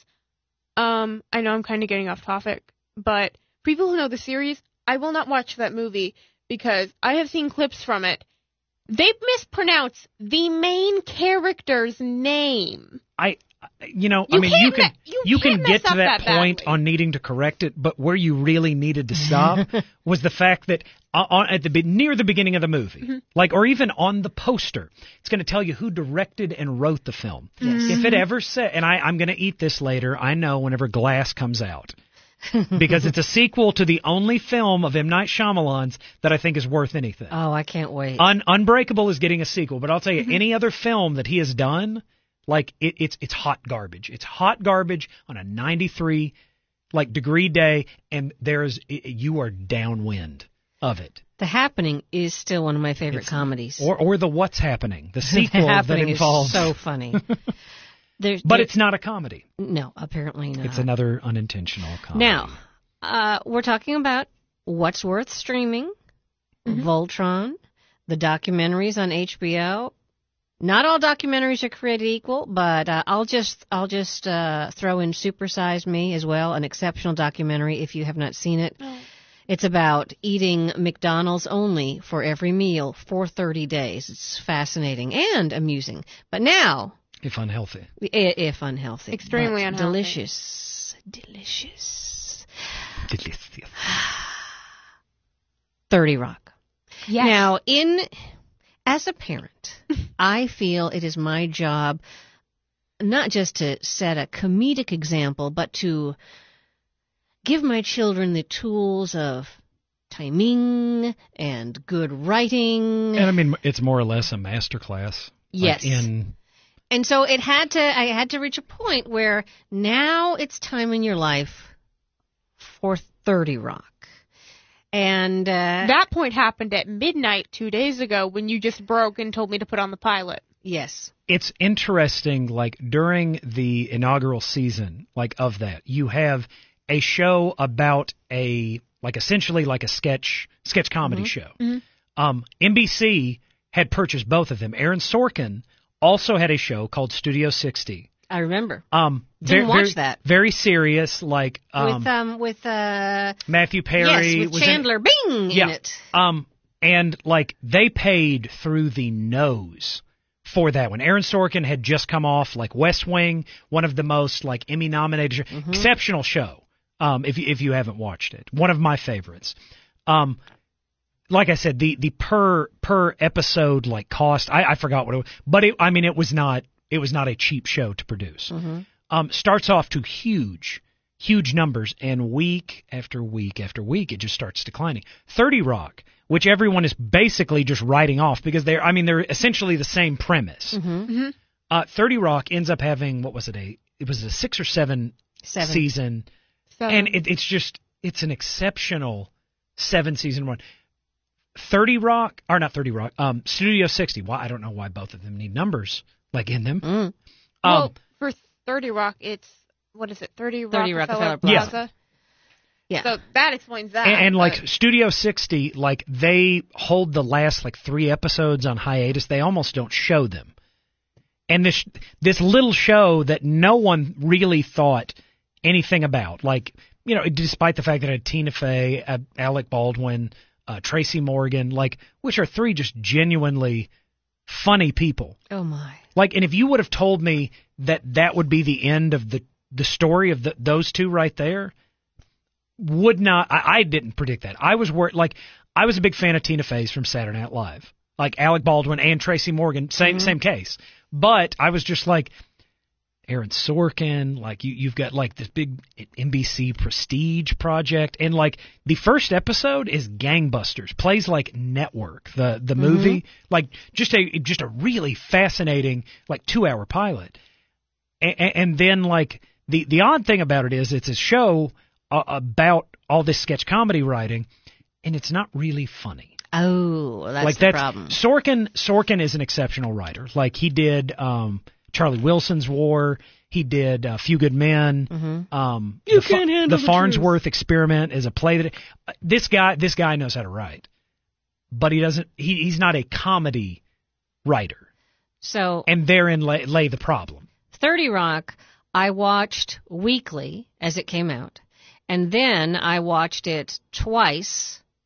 um, I know I'm kind of getting off topic, but for people who know the series, I will not watch that movie because I have seen clips from it. They mispronounce the main character's name. I, you know, You I mean, you can't can me- you you can can't get mess to up that that point badly. on needing to correct it, but where you really needed to stop was the fact that uh, on, at the be- near the beginning of the movie, Mm-hmm. like, or even on the poster, it's going to tell you who directed and wrote the film. Yes. If it ever said, and I, I'm going to eat this later, I know whenever Glass comes out. Because it's a sequel to the only film of M. Night Shyamalan's that I think is worth anything. Oh, I can't wait. Un- Unbreakable is getting a sequel, but I'll tell you, Mm-hmm. any other film that he has done, like it, it's it's hot garbage. It's hot garbage on a ninety-three like degree day, and there's it, you are downwind of it. The Happening is still one of my favorite It's- comedies. Or or the What's Happening, the The sequel that Happening involves. is so funny. There's, but there- it's not a comedy. no, apparently not. It's another unintentional comedy. Now, uh, we're talking about what's worth streaming, Mhm. Voltron, the documentaries on H B O. Not all documentaries are created equal, but uh, I'll just I'll just uh, throw in Super Size Me as well, an exceptional documentary if you have not seen it. Oh. It's about eating McDonald's only for every meal for thirty days. It's fascinating and amusing. But now, if unhealthy. i- if unhealthy, Extremely but unhealthy. delicious, delicious. Delicious. thirty Rock. Yes. Now, in as a parent, I feel it is my job not just to set a comedic example, but to give my children the tools of timing and good writing. And I mean, it's more or less a master class. Yes. Like in And so it had to I had to reach a point where now it's time in your life for thirty Rock. And uh that point happened at midnight two days ago when you just broke and told me to put on the pilot. yes. it's interesting, like during the inaugural season, like of that, you have a show about a like essentially like a sketch sketch comedy show. Mhm. Um, N B C had purchased both of them. Aaron Sorkin also had a show called Studio sixty. I remember. Um, Didn't ver- watch very, that. Very serious, like um, with um with uh Matthew Perry yes, with was in it. Chandler Bing Yeah. in it. Um, and like they paid through the nose for that one. Aaron Sorkin had just come off like West Wing, one of the most like Emmy nominated, Mm-hmm. exceptional show. Um, if you, if you haven't watched it, one of my favorites. Um, like I said, the the per per episode like cost, I, I forgot what it was, but it, I mean it was not it was not a cheap show to produce. Mm-hmm. Um, starts off to huge, huge numbers, and week after week after week, it just starts declining. thirty Rock, which everyone is basically just writing off because they're, I mean, they're essentially the same premise. Mm-hmm. Uh, thirty Rock ends up having, what was it, a, it was a six or seven, Seven. season, So and it, it's just, it's an exceptional seven season run. thirty Rock, or not thirty Rock, um, Studio sixty, why, I don't know why both of them need numbers, like in them. Mm. well, Um, for thirty Rock, it's what is it? thirty, thirty Rockefeller, Rockefeller Plaza. Plaza. Yeah. So that explains that. And, and but- like Studio sixty, like they hold the last like three episodes on hiatus. They almost don't show them. And this this little show that no one really thought anything about, like you know, despite the fact that it had Tina Fey, uh, Alec Baldwin, uh, Tracy Morgan, like which are three just genuinely funny people. Oh my. Like, and if you would have told me that that would be the end of the the story of the, those two right there. Would not. I, I didn't predict that. I was worried. Like I was a big fan of Tina Fey's from Saturday Night Live, like Alec Baldwin and Tracy Morgan, same Mhm. same case. But I was just like Aaron Sorkin. Like you, you've got like this big N B C prestige project, and like the first episode is gangbusters. Plays like Network, the the movie, like just a just a really fascinating like two hour pilot. And, and then like the the odd thing about it is it's a show uh, about all this sketch comedy writing, and it's not really funny. Oh, that's like the that's problem. Sorkin. Sorkin is an exceptional writer. Like he did um, Charlie Wilson's War. He did uh, Few Good Men. Mm-hmm. Um, You the, Fa- can't handle the the Farnsworth Experiment is a play that uh, this guy this guy knows how to write, but he doesn't. He, he's not a comedy writer, So and therein lay, lay the problem. thirty Rock, I watched weekly as it came out, and then I watched it twice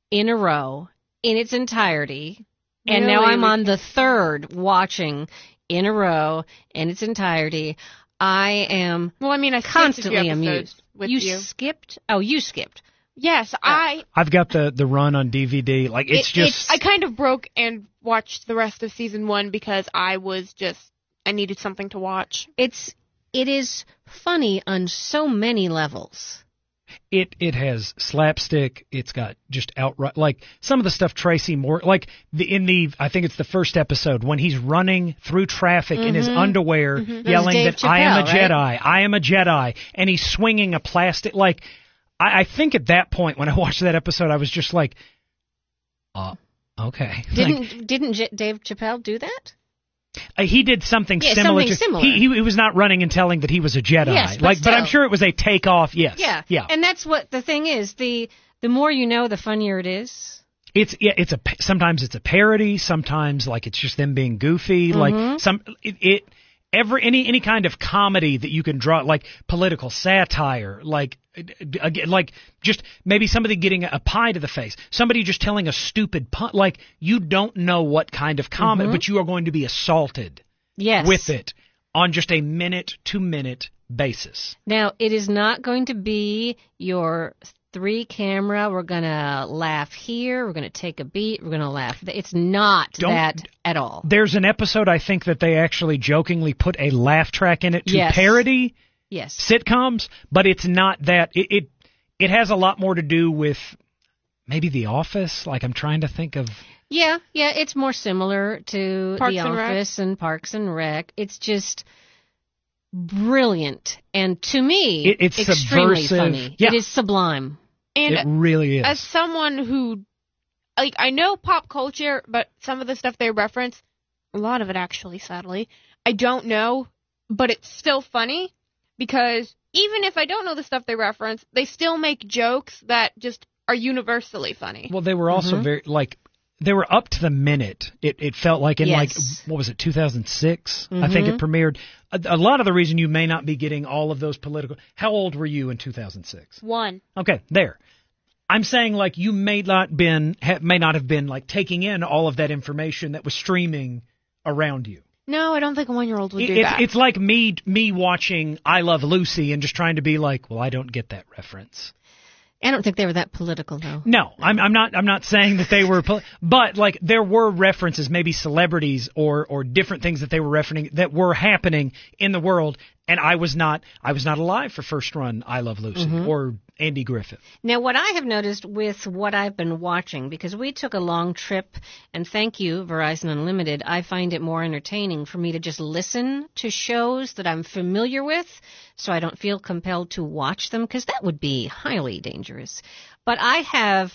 in a row in its entirety. And now Really? I'm We on can- the third watching in a row in its entirety. I am Well, I mean, I skipped a constantly few episodes amused. with you, you. skipped? Oh, you skipped. Yes, I. I've got the, the run on D V D. Like, it's It- just... I kind of broke and watched the rest of season one because I was just I needed something to watch. It's it is funny on so many levels. It it has slapstick. It's got just outright, like some of the stuff Tracy Moore, like the in the I think it's the first episode when he's running through traffic in his underwear, yelling Dave that I am a Chappelle, right? Jedi, I am a Jedi, and he's swinging a plastic. Like I, I think at that point when I watched that episode, I was just like, uh, okay. Didn't Like, didn't J- Dave Chappelle do that? Uh, he did something Yeah, similar. something to, similar. He, he he was not running and telling that he was a Jedi. Yes, but like, but I'm still. sure it was a takeoff. Yes. Yeah. Yeah. And that's what the thing is. The the more you know, the funnier it is. It's yeah. It's a pa- sometimes it's a parody. Sometimes like it's just them being goofy. Mm-hmm. Like some it, it every any any kind of comedy that you can draw, like political satire, like again, like just maybe somebody getting a pie to the face, somebody just telling a stupid pun. Like you don't know what kind of comedy, Mm-hmm. but you are going to be assaulted Yes. with it on just a minute to minute basis. Now, it is not going to be your three camera. We're going to laugh here. We're going to take a beat. We're going to laugh. It's not Don't- that at all. There's an episode I think that they actually jokingly put a laugh track in it to Yes. parody Yes. sitcoms, but it's not that. It, it it has a lot more to do with maybe The Office. Like I'm trying to think of. Yeah, yeah, it's more similar to Parks The and Rec. Office and Parks and Rec. It's just brilliant, and to me, It- it's extremely subversive. funny. Yeah. It is sublime. And It really is. as someone who, like, I know pop culture, but some of the stuff they reference, a lot of it actually, sadly, I don't know, but it's still funny because even if I don't know the stuff they reference, they still make jokes that just are universally funny. Well, they were also Mhm. very like they were up to the minute. It it felt like in Yes. like what was it two thousand six? I think Mhm. it premiered. A, a lot of the reason you may not be getting all of those political. How old were you in two thousand six? One. Okay, there. I'm saying like you may not been ha, may not have been like taking in all of that information that was streaming around you. No, I don't think a one-year-old would It- do it's that. it's like me me watching I Love Lucy and just trying to be like, well, I don't get that reference. I don't think they were that political, though. No, I'm I'm not I'm not saying that they were, pol- but like there were references, maybe celebrities or or different things that they were referencing that were happening in the world, and I was not I was not alive for first run I Love Lucy or Andy Griffith. Now, what I have noticed with what I've been watching, because we took a long trip, and thank you, Verizon Unlimited, I find it more entertaining for me to just listen to shows that I'm familiar with, so I don't feel compelled to watch them, because that would be highly dangerous. But I have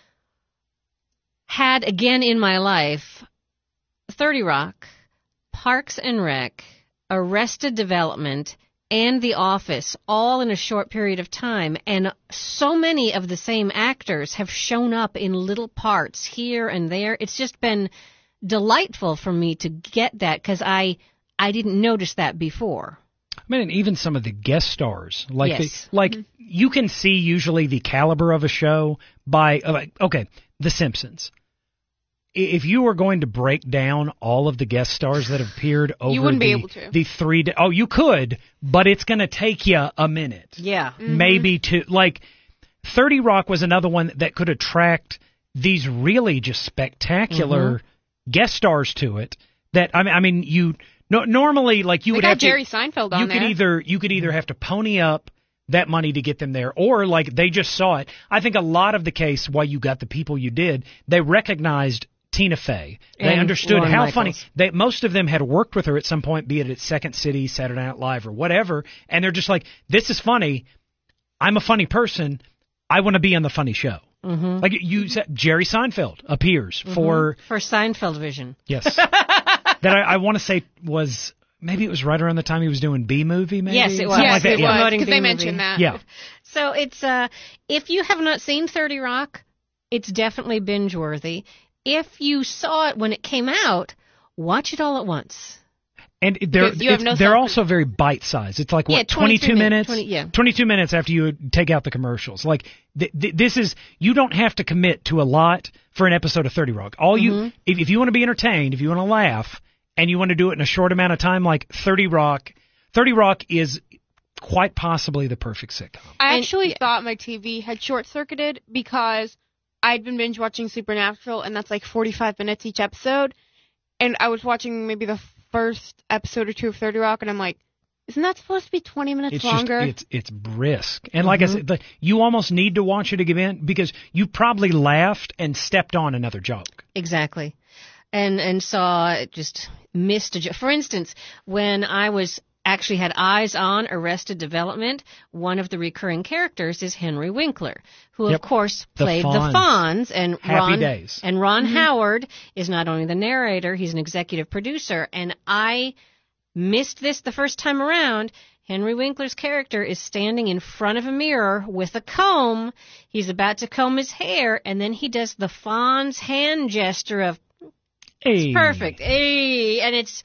had, again in my life, thirty Rock, Parks and Rec, Arrested Development, and The Office, all in a short period of time, and so many of the same actors have shown up in little parts here and there. It's just been delightful for me to get that, because I I didn't notice that before. I mean, and even some of the guest stars, like Yes. the, like you can see usually the caliber of a show by uh, like okay, The Simpsons. I- If you were going to break down all of the guest stars that have appeared over wouldn't the, be able to. the three, da- oh, you could, but it's going to take you a minute. Yeah. Maybe two. Like thirty Rock was another one that could attract these really just spectacular guest stars to it. That I mean, I mean, you no, normally like you They would got have Jerry to, Seinfeld on you there. could either you could either have to pony up that money to get them there, or like they just saw it. I think a lot of the case why you got the people you did, they recognized Tina Fey. They And understood Lorne how Michaels. funny. They most of them had worked with her at some point, be it at Second City, Saturday Night Live, or whatever, and they're just like, "This is funny. I'm a funny person. I want to be on the funny show." Mm-hmm. Like you said, Jerry Seinfeld appears for For Seinfeld Vision. yes, that I, I want to say was maybe it was right around the time he was doing B movie. Maybe Yes, it was. Something yes, like that. it yeah. was, Promoting because they B-movie. mentioned that. Yeah. So it's uh, if you have not seen thirty Rock, it's definitely binge worthy. If you saw it when it came out, watch it all at once. And they're Because you have it's- no they're self- also very bite-sized. It's like, Yeah, what, twenty-two twenty-two minutes? minutes, twenty yeah. twenty-two minutes after you take out the commercials. Like, th- th- this is, you don't have to commit to a lot for an episode of thirty Rock. All you, Mm-hmm. if, if you want to be entertained, if you want to laugh, and you want to do it in a short amount of time, like thirty Rock, thirty Rock is quite possibly the perfect sitcom. I And- actually yeah. thought my T V had short-circuited because I'd been binge watching Supernatural, and that's like forty-five minutes each episode. And I was watching maybe the first episode or two of thirty Rock, and I'm like, isn't that supposed to be twenty minutes It's longer? just, it's, it's brisk. And like Mm-hmm. I said, the, you almost need to watch it again because you probably laughed and stepped on another joke. Exactly. And and saw just missed a jo- For instance, when I was actually had eyes on Arrested Development, one of the recurring characters is Henry Winkler, who Yep. of course The played the Fonz. Fonz, and Happy Ron days. and Ron Howard is not only the narrator, he's an executive producer, and I missed this the first time around. Henry Winkler's character is standing in front of a mirror with a comb. He's about to comb his hair, and then he does the Fonz hand gesture of Hey. perfect. Hey, and it's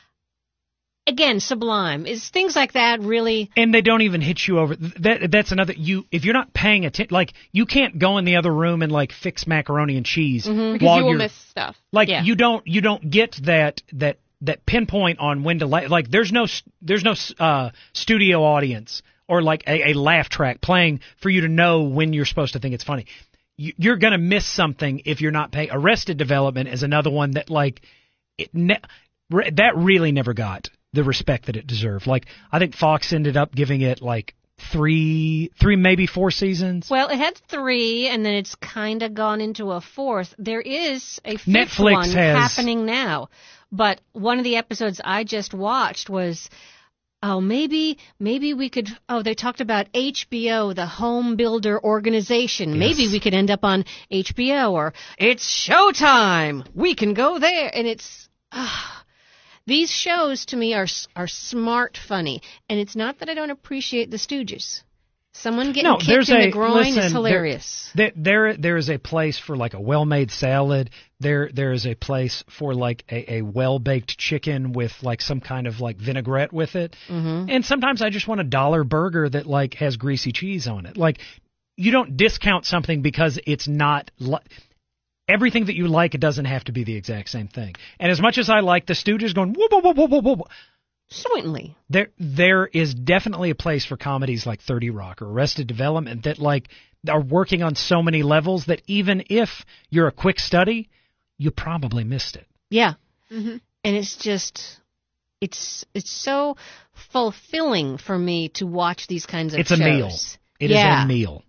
again sublime. Is things like that really? And they don't even hit you over. That that's another. You if you're not paying attention, like you can't go in the other room and like fix macaroni and cheese because while you will you're miss stuff. like Yeah. you don't you don't get that that that pinpoint on when to la- like. There's no s- there's no s- uh, studio audience or like a, a laugh track playing for you to know when you're supposed to think it's funny. You, you're gonna miss something if you're not paying. Arrested Development is another one that like it ne- re- that really never got the respect that it deserved. Like I think Fox ended up giving it like three, three maybe four seasons. Well, it had three, and then it's kind of gone into a fourth. There is a fifth Netflix one has- happening now, but one of the episodes I just watched was, oh, maybe maybe we could. Oh, they talked about H B O, the home builder organization. Maybe Yes. we could end up on H B O, or it's Showtime. We can go there, and it's. ah. These shows to me are are smart funny, and it's not that I don't appreciate the Stooges. Someone getting No, kicked there's in a the groin listen, is there- hilarious. There, there, there is a place for like a well-made salad. There, there is a place for like a, a well-baked chicken with like some kind of like vinaigrette with it. Mm-hmm. And sometimes I just want a dollar burger that like has greasy cheese on it. Like you don't discount something because it's not. Li- Everything that you like, it doesn't have to be the exact same thing. And as much as I like the Stooges going whoop whoop whoop whoop whoop, whoop, Certainly. there there is definitely a place for comedies like thirty Rock or Arrested Development that like are working on so many levels that even if you're a quick study, you probably missed it. Yeah. hmm And it's just, it's it's so fulfilling for me to watch these kinds of It's shows. a meal. It is yeah. a meal.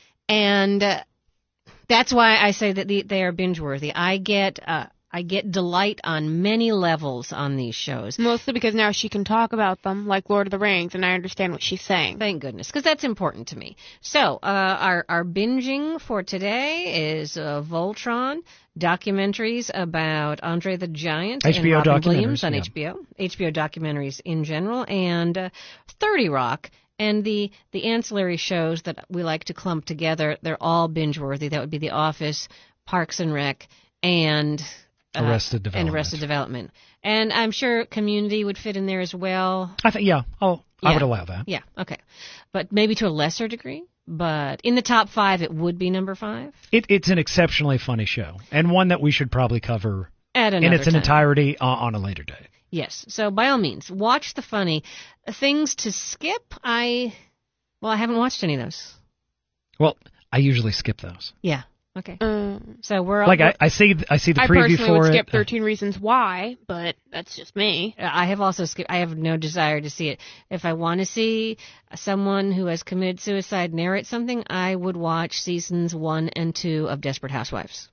And uh, that's why I say that the, they are binge worthy. I get uh, I get delight on many levels on these shows. Mostly because now she can talk about them, like Lord of the Rings, and I understand what she's saying. Thank goodness, because that's important to me. So, uh, our our binging for today is uh, Voltron, documentaries about Andre the Giant H B O and Robin documentaries, Williams on yeah. H B O, H B O documentaries in general, and uh, thirty Rock. And the, the ancillary shows that we like to clump together, they're all binge-worthy. That would be The Office, Parks and Rec, and uh, Arrested Development. And Arrested Development. And I'm sure Community would fit in there as well. I think yeah, I'll, I Yeah. would allow that. Yeah, okay. But maybe to a lesser degree. But in the top five, it would be number five. It, it's an exceptionally funny show and one that we should probably cover At another in its time. entirety uh, on a later day. Yes. So by all means, watch the funny. Things to skip, I, well, I haven't watched any of those. Well, I usually skip those. Yeah. Okay. Um, So we're all, Like I, I see I see the I preview personally for would it. skip thirteen Reasons Why, but that's just me. I have also skipped. I have no desire to see it. If I want to see someone who has committed suicide narrate something, I would watch seasons one and two of Desperate Housewives.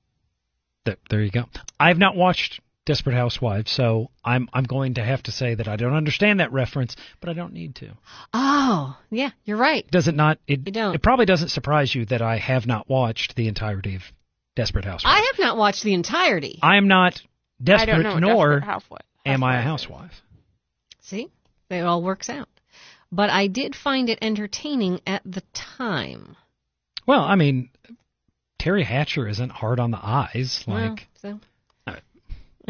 There, there you go. I have not watched Desperate Housewives, so I'm I'm going to have to say that I don't understand that reference, but I don't need to. Oh, yeah, you're right. Does it not? It, You don't. it probably doesn't surprise you that I have not watched the entirety of Desperate Housewives. I have not watched the entirety. I am not I desperate, don't know. what nor Desperate Housewife- am I a Housewife is. housewife. See, it all works out. But I did find it entertaining at the time. Well, I mean, Terry Hatcher isn't hard on the eyes. Like, Well, so. Uh,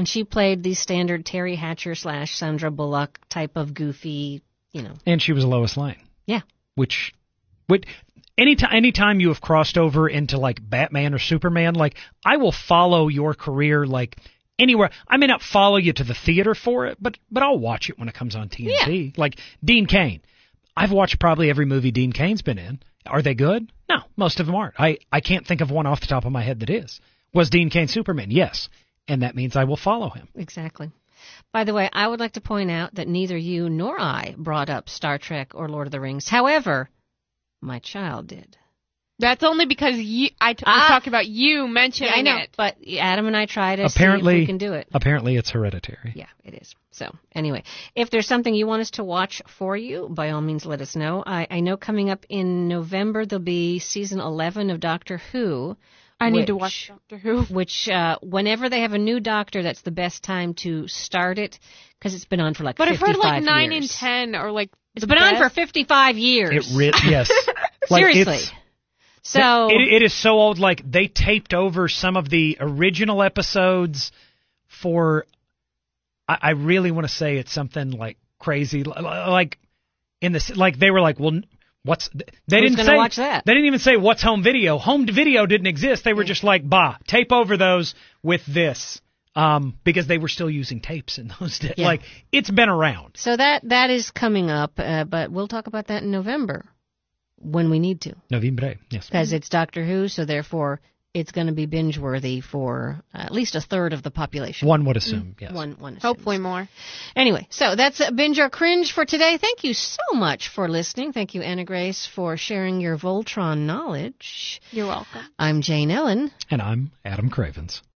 And she played the standard Terry Hatcher slash Sandra Bullock type of goofy, you know. And she was Lois Lane. Yeah. Which, would anytime anytime you have crossed over into like Batman or Superman, like I will follow your career like anywhere. I may not follow you to the theater for it, but but I'll watch it when it comes on T N T. Yeah. Like Dean Cain. I've watched probably every movie Dean Cain's been in. Are they good? No, most of them aren't. I, I can't think of one off the top of my head that is. Was Dean Cain Superman? Yes. And that means I will follow him. Exactly. By the way, I would like to point out that neither you nor I brought up Star Trek or Lord of the Rings. However, my child did. That's only because you, I t- was ah, talking about you mentioning yeah, I know, it. But Adam and I tried to apparently, see if we can do it. Apparently it's hereditary. Yeah, it is. So, anyway, if there's something you want us to watch for you, by all means let us know. I, I know coming up in November there'll be season eleven of Doctor Who. I which, need to watch Doctor Who. Which, uh, whenever they have a new Doctor, that's the best time to start it, because it's been on for like but fifty-five years. But I've heard like nine years. and ten are like It's been best. on for fifty-five years. It re- yes. Like Seriously. It's, So it, it is so old. Like they taped over some of the original episodes for. I, I really want to say it's something like crazy, like in this. Like they were like, well, what's they Who's didn't say watch that? They didn't even say what's home video. Home video didn't exist. They were just like, bah, tape over those with this. Um, because they were still using tapes in those days. Yeah. Like it's been around. So that that is coming up, uh, but we'll talk about that in November. When we need to. November, yes. Because it's Doctor Who, so therefore it's going to be binge-worthy for uh, at least a third of the population. One would assume, yes. One, one assumes. Hopefully more. Anyway, so that's uh, Binge or Cringe for today. Thank you so much for listening. Thank you, Anna Grace, for sharing your Voltron knowledge. You're welcome. I'm Jane Ellen. And I'm Adam Cravens.